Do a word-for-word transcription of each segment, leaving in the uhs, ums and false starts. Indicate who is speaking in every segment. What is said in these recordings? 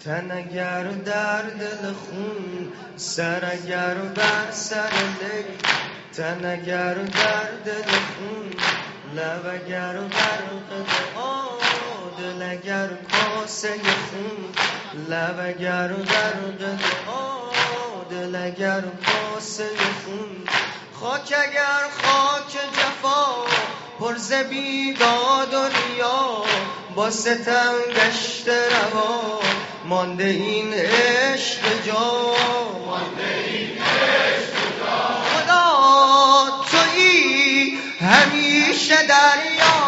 Speaker 1: تن اگر در دل خون، سر اگر بر سر لی. تن اگر در دل خون، لب اگر غرق دعا. دل اگر کاسه خون، لب اگر غرق دعا. دل اگر کاسه خون، خاک اگر خاک جفا. پر ز بیداد و ریا، با ستم گشت روا. مانده این عشق جا، مانده این عشق جا. خدا تویی همیشه دریا،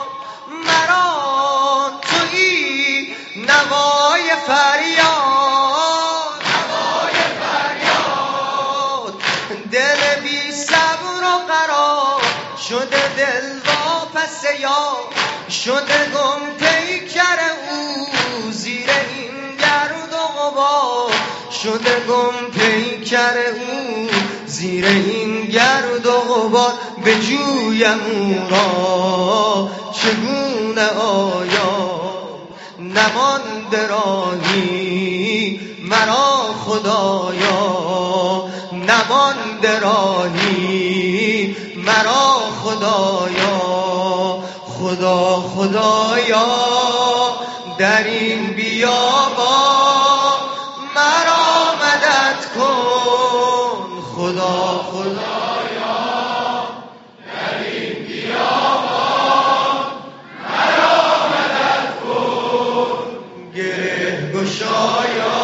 Speaker 1: مرا تویی نوای فریاد. نوای فریاد. دل بی صبر و قرار شده، دل واپس یار شده. گم پیکر او زیر این گرد و غبار شده. گم پیکر او زیر این گرد و غبار. به جویم او را چگونه آیا، نمانده راهی مرا خدایا. نمانده راهی مرا خدایا. خدا خدایا در این بیابان مرا مدد کن. خدا خدایا در این بیابان مرا مدد کن. گره گشایا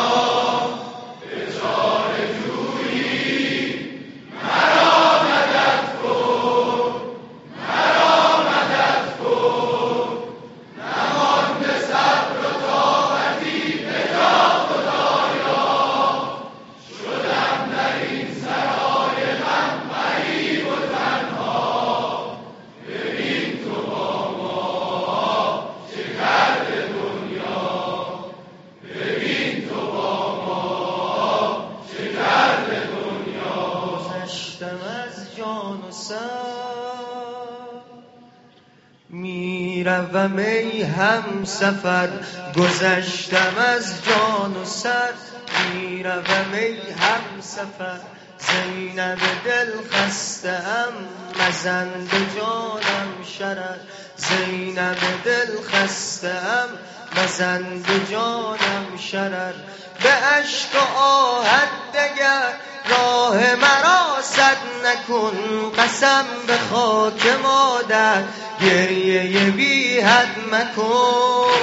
Speaker 1: میروم ای هم سفر. گذشتم از جان و سر. میروم ای هم سفر. زینب دل خسته‌ام مزن به جانم شرر. زینب دل خسته‌ام مزن به جانم شرر. به اشک و آهت دگر راه مرا سد نکن. قسم به خاک مادر گریه بی حد مکن.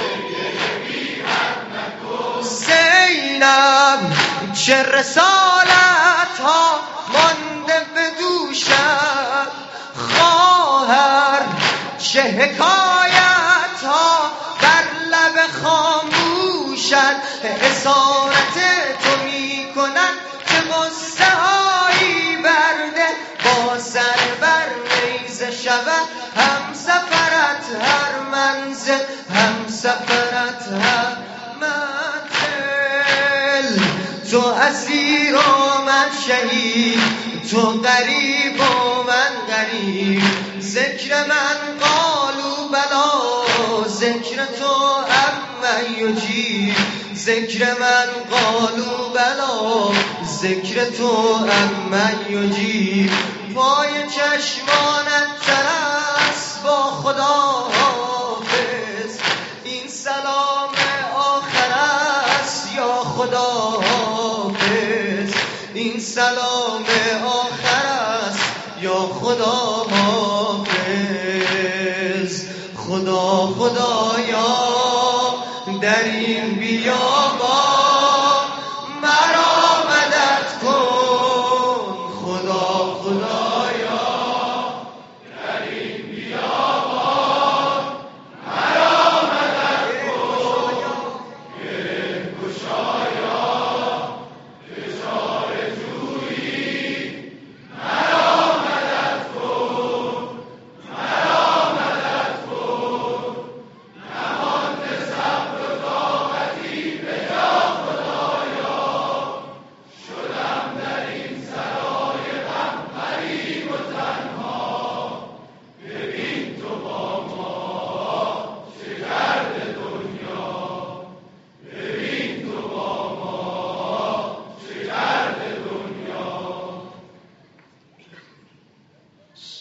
Speaker 1: زینب چه رسالت ها مانده به دوشت. خواهر چه حکایت ها در لب خاموشت. اسارت تو می کنن که غصه هایی برده. با سر بر نیزه شود هم سفرت هر منزل. هم سفرت هر منزل. تو اسیر و من شهید، تو غریب و من غریب. ذکر من قالوا بلا، ذکر تو اما یجیب. ذکر من قالوا بلا، ذکر تو اما یجیب. پای چشمانت ترس با خدا حافظ. این سلام آخر است یا خدا حافظ. این سلام آخر است یا خدا حافظ. خدا خدایا در این بیابان مرا مدد کن. خدا خدایا در این بیابان مرا مدد کن. گره گشایا فشار جویی مرا مدد کن. مرا مدد کن. نمانده صبر و طاقتی به جا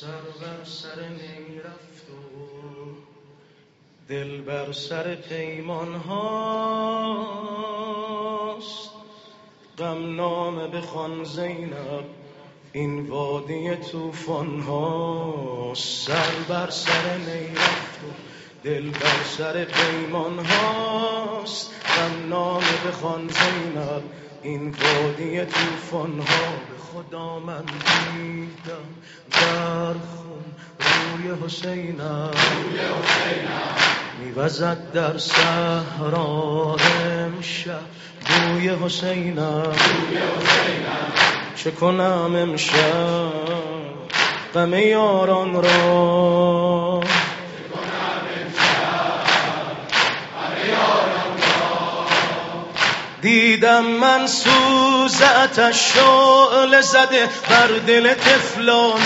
Speaker 2: سر بر سر نی رفت و دل بر سر پیمان هاست. غم نامه بخوان زینب این وادی طوفان هاست. سر بر سر نی رفت و دل بر سر پیمان هاست. غم نامه بخوان زینب این وادی طوفان ها. به خدا من دیدم در خون روی حسینم میوزد در صحرا امشب بوی حسینم. چه کنم امشب غم یاران را، دیدم من سوز آتش شعله زده بر دل طفلانت.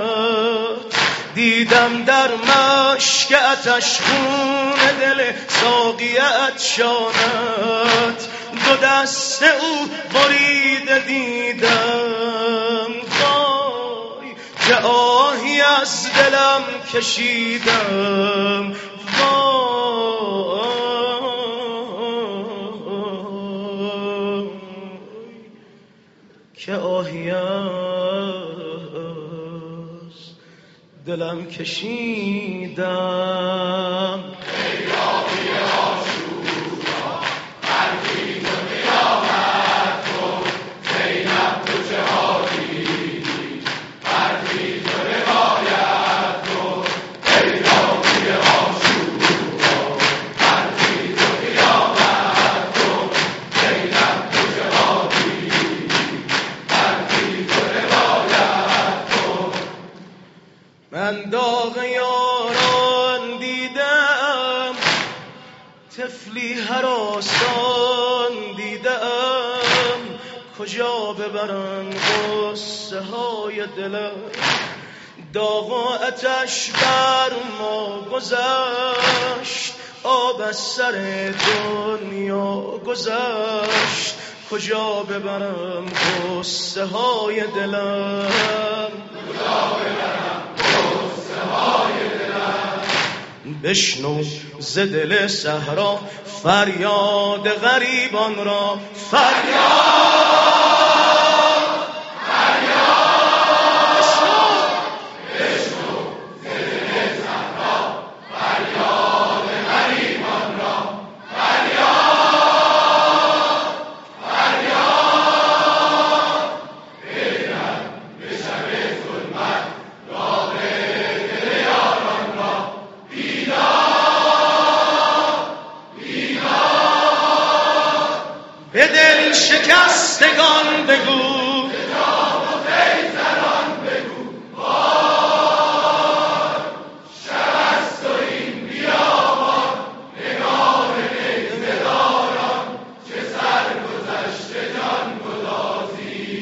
Speaker 2: دیدم در مشک آتش خون دل ساقی عطشانت. دو دست او بریده دیدم، وای که آهی از دلم کشیدم. وای که آهی از دلم کشیدم.
Speaker 1: ای آهی عاشورا مرگی تو قیامت کن. زینب تو جهادی مرگی تو روایت کن. ای آهی عاشورا مرگی تو قیامت کن. زینب تو جهادی مرگی تو روایت کن.
Speaker 2: من داغ یاران دیدم، طفلی هراسان دیدم. کجا ببرم غصه های دلم، داغ و آتش بر ما گذشت. آب از سر دنیا گذشت. کجا ببرم غصه های دلم،
Speaker 1: کجا ببرم غصه های دلم.
Speaker 2: بشنو ز دل صحرا فریاد غریبان را. فریاد به دل شکستگان بگو،
Speaker 1: به جام و خیزران بگو. وای شب است و این بیابان نگاه نیزه داران. چه سرگذشته جان گدازی،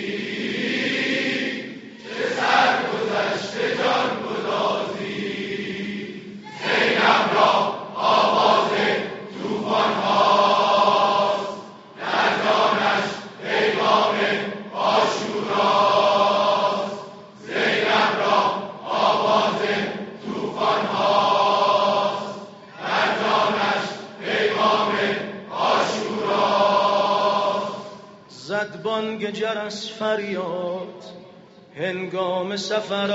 Speaker 1: چه سرگذشته جان گدازی. زینب را آواز طوفان ها،
Speaker 2: زد بانگ جرس فریاد هنگام سفر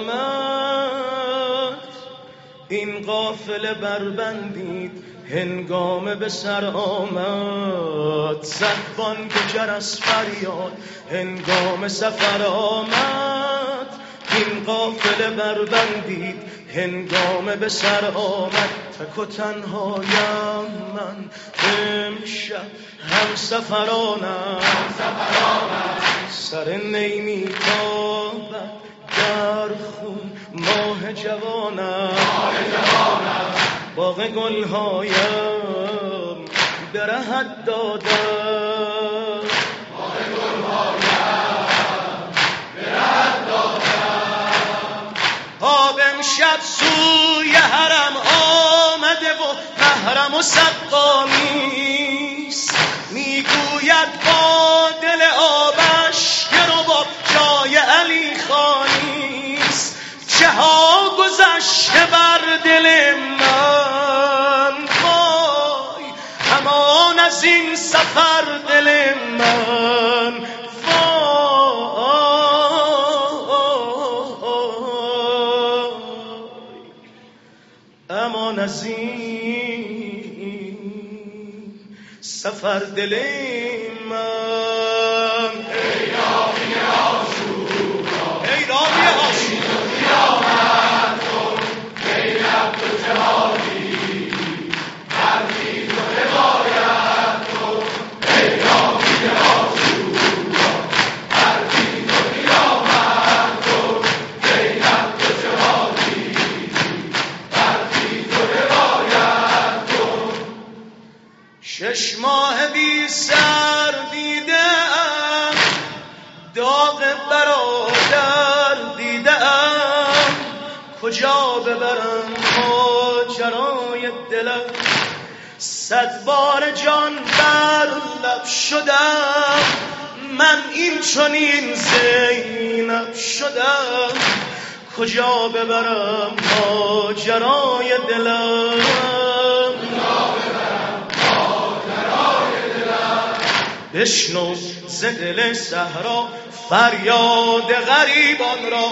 Speaker 2: آمد. این قافله بربندید هنگام به سر آمد. زد بانگ جرس فریاد هنگام سفر آمد. این قافله بربندید هنگام به سر آمد. تک و تنهایم من امشب هم سفرانم، سر نی میتابد در خون ماه جوانم. باغ گلهایم درهد دادم، آب امشب سوی حرم آمده و محرم و سقامیست. میگوید با دل آبش که رو با جای علی خانیست. چه گذشته بر دل من، وای امان از این سفر دل من، وای امان از این سفر دل من.
Speaker 1: ای راهی آشورا،
Speaker 2: ای راهی آشورا،
Speaker 1: قیامت کن ای عبد و جهادی، برخیز و حمایت کن ای راهی آشورا، برخیز و قیامت کن ای عبد و جهادی، برخیز و حمایت کن.
Speaker 2: شش ماه بی سر دیدم، داغ برادر دیدم، کجا ببرم ماجرای دلم، صد بار جان بر لب شدم، من این چنین زینب شدم، کجا ببرم ماجرای دلم، بشنو ز دل صحرا فریاد غریبان را،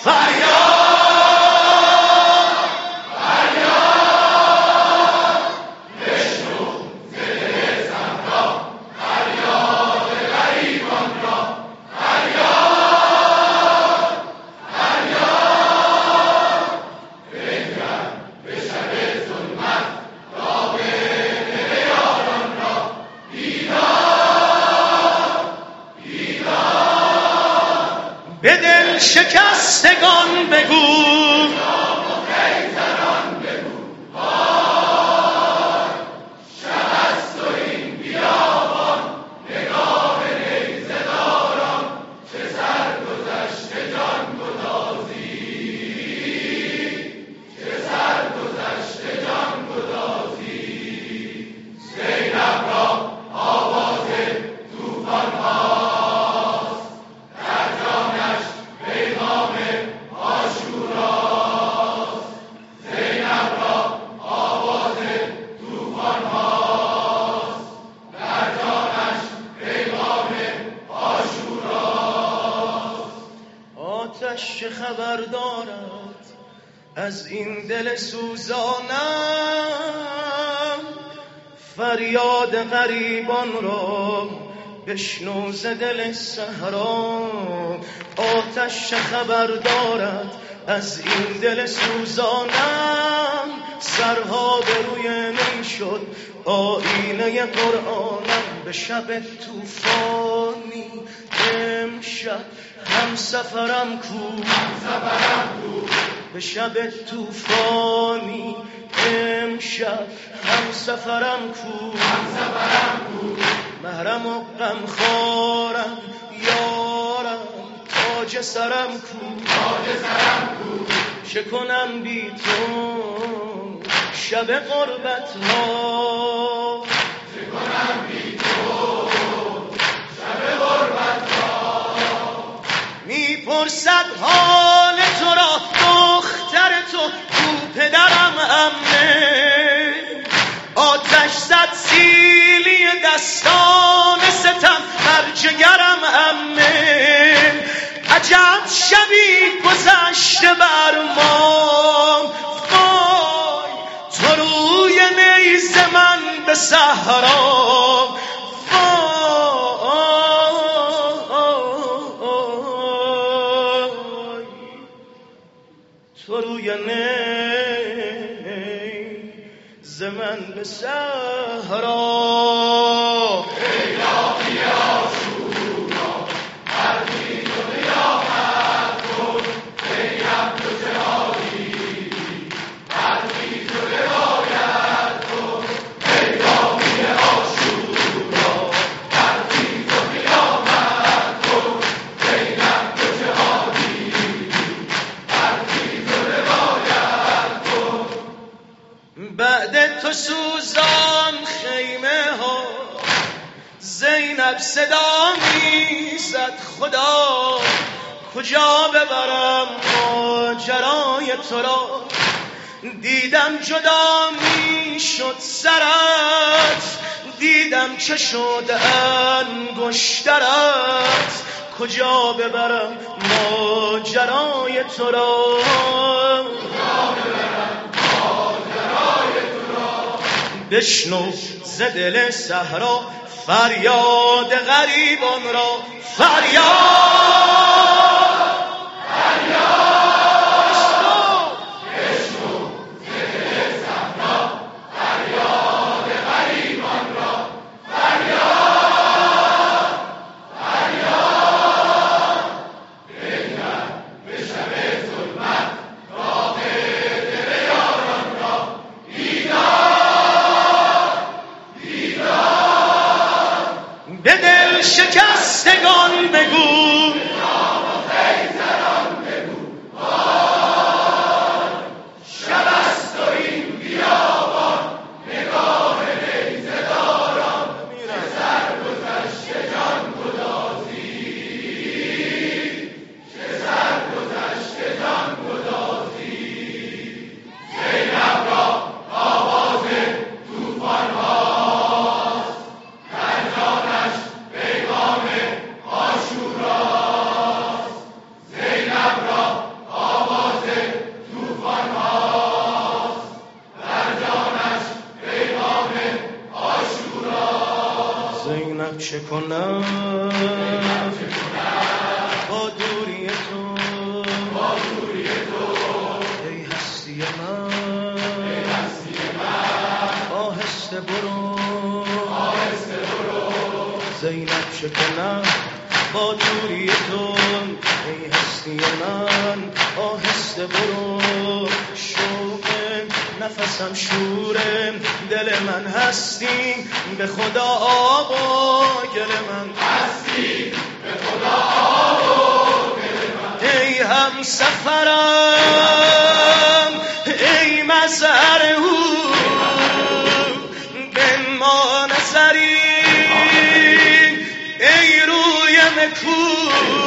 Speaker 2: فریاد
Speaker 1: فریاد، بشنو ز دل صحرا فریاد غریبان را، فریاد فریاد، بنگر به شب ظلمت داغ دل یاران را، بیدار بیدار،
Speaker 2: به دل شکستگان بگو،
Speaker 1: خیزران بگو وای، شب است و این بیابان نگاه نیزه داران، چه سرگذشت جان گدازی، چه سرگذشت جان گدازی. زینب را آواز طوفان هاست، در جانش پیغام آشوراست. زینب را آواز طوفان هاست، در جانش پیغام آشوراست.
Speaker 2: آتش چه خبر دارد از این دل سوزانم، فریاد غریبان را بشنو ز دل صحرا، آتش چه خبر دارد از این دل سوزانم، سرها به روی می شد آینه قرآنم، به شب طوفانی امشب هم سفرم کو، به شب طوفانی امشب هم سفرم کو، محرم و غمخوارم یارم تاج سرم کو، چه کنم بی تو شب غربت ها،
Speaker 1: چه کنم بی تو شب غربت ها.
Speaker 2: میپرسد حال تو را دختر تو، کو پدرم عمه، آتش زد سیلی دستان ستم بر جگرم عمه، عجب شبی گذشته بر ما، وای تو روی نیز من به صحرا، وای تو روی نیز من به صحرا.
Speaker 1: ای راهی آشورا، برخیز و قیامت کن ای عبد و جهادی، برخیز و حمایت کن ای راهی آشورا، برخیز و قیامت کن ای عبد و جهادی، برخیز و حمایت کن.
Speaker 2: بعد تو سوزان خیمه ها، زینب صدا می زد خدا کجا ببرم ماجرای تو را؟ دیدم جدا می شد سرت، دیدم چه شد انگشترت. کجا ببرم ماجرای تو را؟ بشنو ز دل صحرا فریاد غریبان را، فریاد به دل شکستگان بگو، شب است و این بیابان نگاه نیزه دارم، که سرگذشت جان گدازی، که سرگذشت جان گدازی. زینب را آواز طوفان هاست، در جانش پیغام عاشوراست. زینب را آواز طوفان هاست، در جانش پیغام عاشوراست. زینب چه کنم با دوری تو، با دوری تو ای هستی من، ای هستی من. آهسته برو، آهسته برو. زینب چه کنم با دوری تو ای هستی من، آهسته برو. شوق نفسم شوره، دل من هستی به خدا آب و گل من هستی، به خدا آب و گل من. ای هم سفرم، ای مظهر او، بنما نظری، ای روی نکو.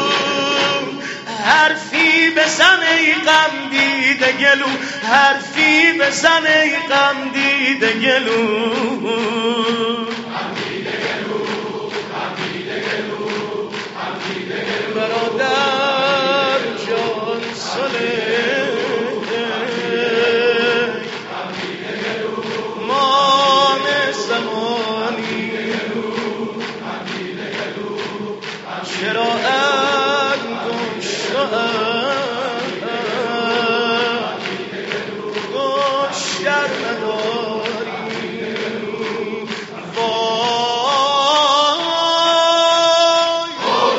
Speaker 2: حرفی بزن ای غم دیده گلو، حرفی بزن ای غم دیده گلو، غم دیده گلو، غم دیده گلو، غم دیده گلو. برادر جان صالح، غم دیده گلو، مام زمانی، غم دیده گلو. چرا گوشگر نداری؟ وای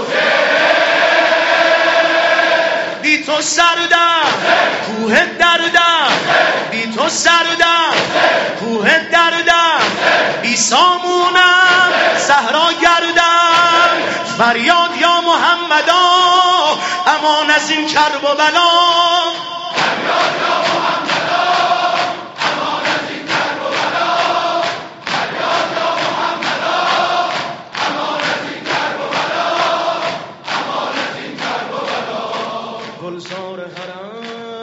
Speaker 2: بی تو سردم کوه دردم، بی تو سردم کوه دردم، بی سامونم صحرا گردم. فریاد یا محمدا امان از این کرب و بلا، فریاد یا محمدا امان از این کرب و بلا، فریاد یا محمدا امان از این کرب و بلا، امان از این کرب و بلا. گلزار حرم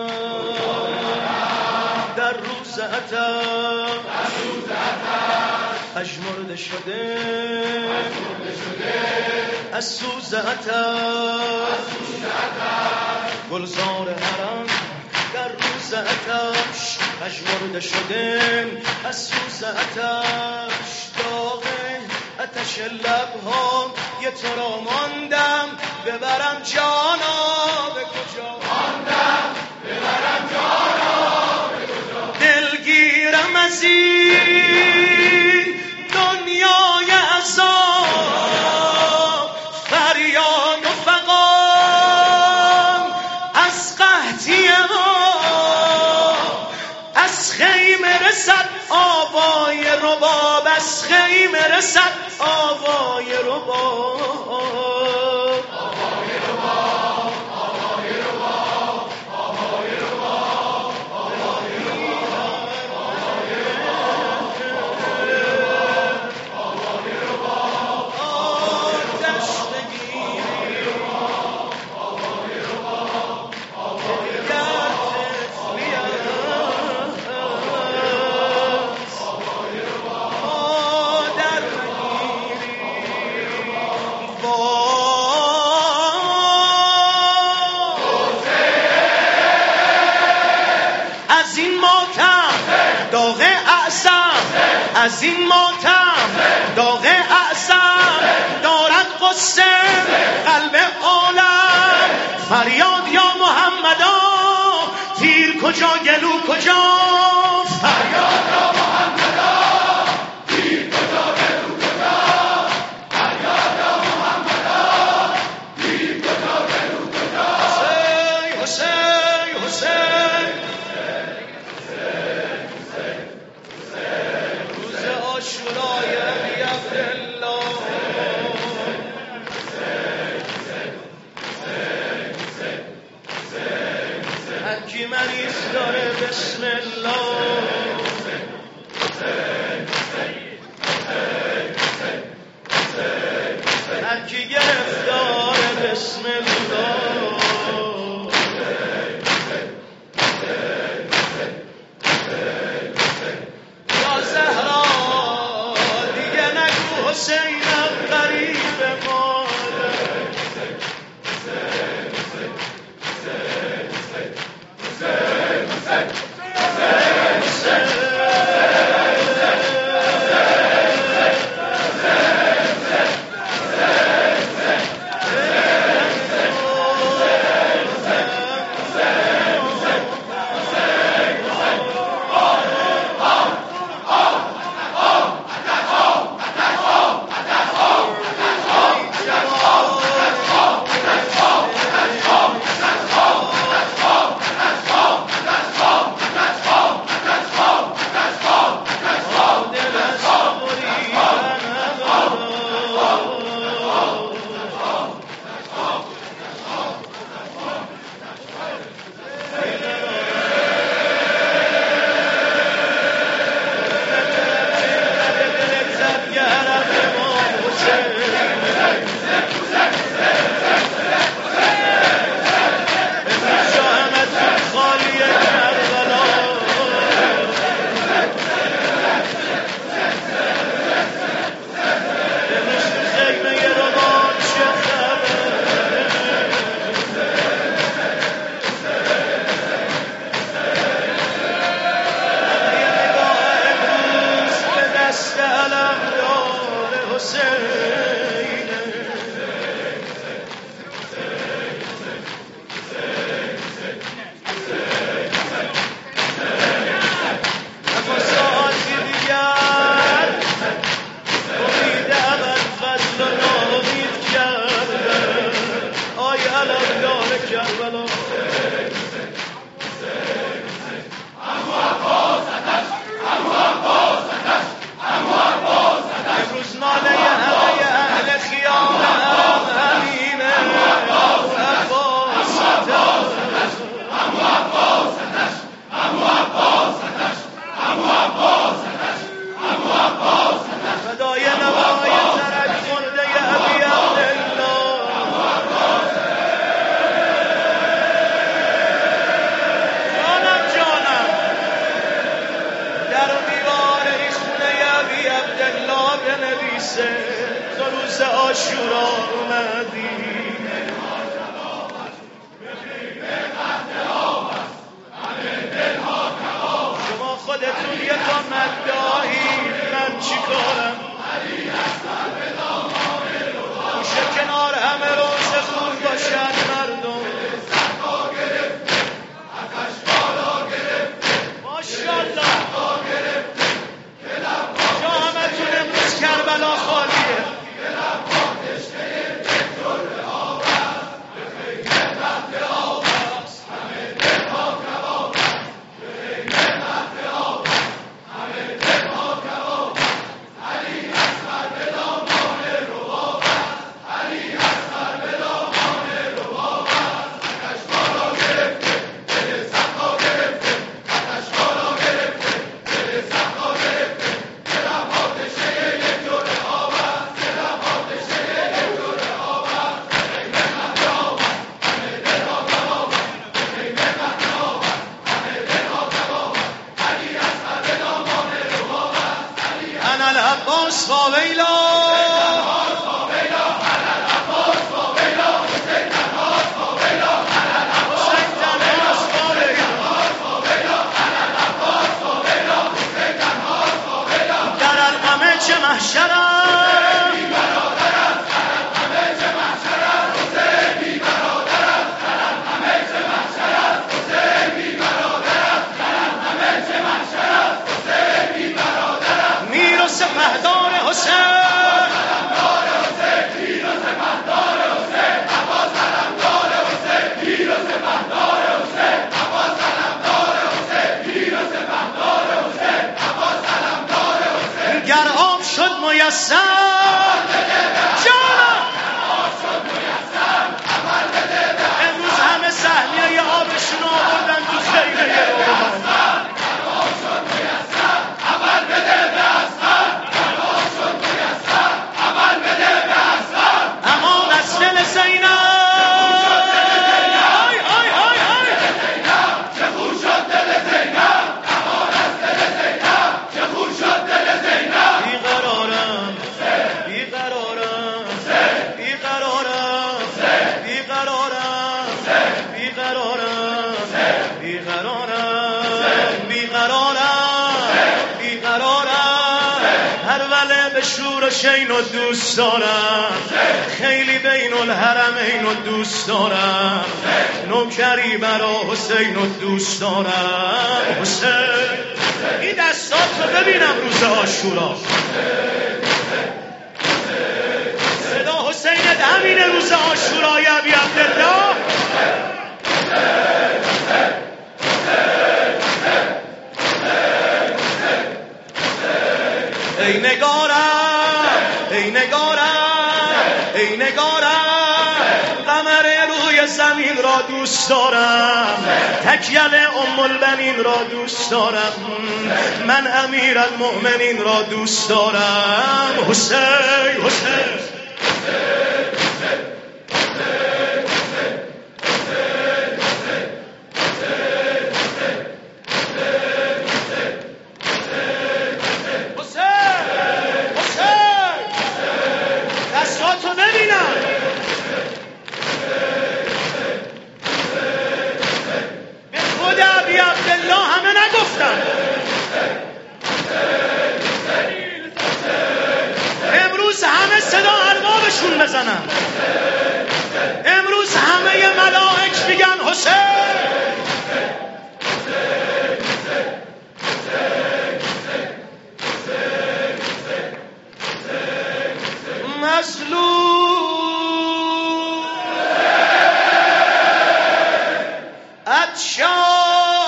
Speaker 2: در روز عطر، در روز عطر پژمرده شده، از سوز عطر. گلزار حرم در روز عطش پژمرده شده، از سوز عطش. داغ آتش لبها یه تو را ماندم، ببرم جانا به کجا، ماندم ببرم جانا به کجا. دلگیرم از این دنیای عذاب، فریاد و فغان از قحطی ما. از خیمه رسد آوای رباب، از خیمه رسد آوای رباب، آوای رباب، آوای رباب، آوای رباب، آوای رباب، آتش بگیر، آوای از این ماتم داغ اعظم دارد قصه قلب عالم. فریاد یا محمدا تیر کجا گلو کجا،
Speaker 1: فریاد یا محمدا تیر کجا گلو کجا، فریاد یا محمدا تیر کجا گلو کجا.
Speaker 2: حسین حسین حسین روز عاشورای ابی عبدالله، هر کی مریض داره بسم الله، هر کی گرفتاره بسم الله. یا زهرا دیگه نگو حسینم غریب ماله، روز عاشورا اومدی شما خودتون یکا مدعایی من چی کنم میشه کنار همه روز خون باشد مردم ماشاءالله جامتون امروز کربلا خالیه العباس وویلا در میسر جانم امروز همه سهمیه آبشون آوردن تو خیمه امان از دل زینب شور و شین و دوست دارم خیلی بین الحرمین و دوست دارم نوکری برا حسین و دوست دارم حسین این دستات رو ببینم روز عاشورا صدا حسینت همینه روز عاشورا یا ابی عبدالله ای نگارم ای نگارم ای نگارم قمر روی زمین را دوست دارم تکیل ام البنین را دوست دارم من امیر المؤمنین را دوست دارم حسین حسین امروز همه صدا اربابشون بزنن امروز همه ملائک میگن حسین مظلوم اتشان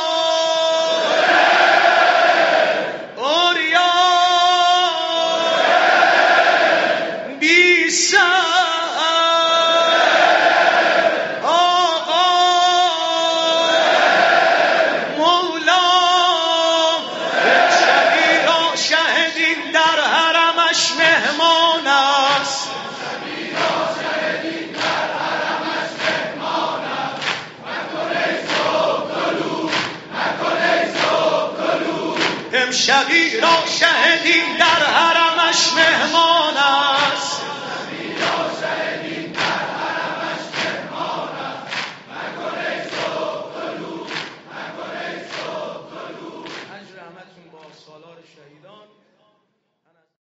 Speaker 2: شبی را شهدیم در حرمش مهمان است اجر رحمتون با سالار شهیدان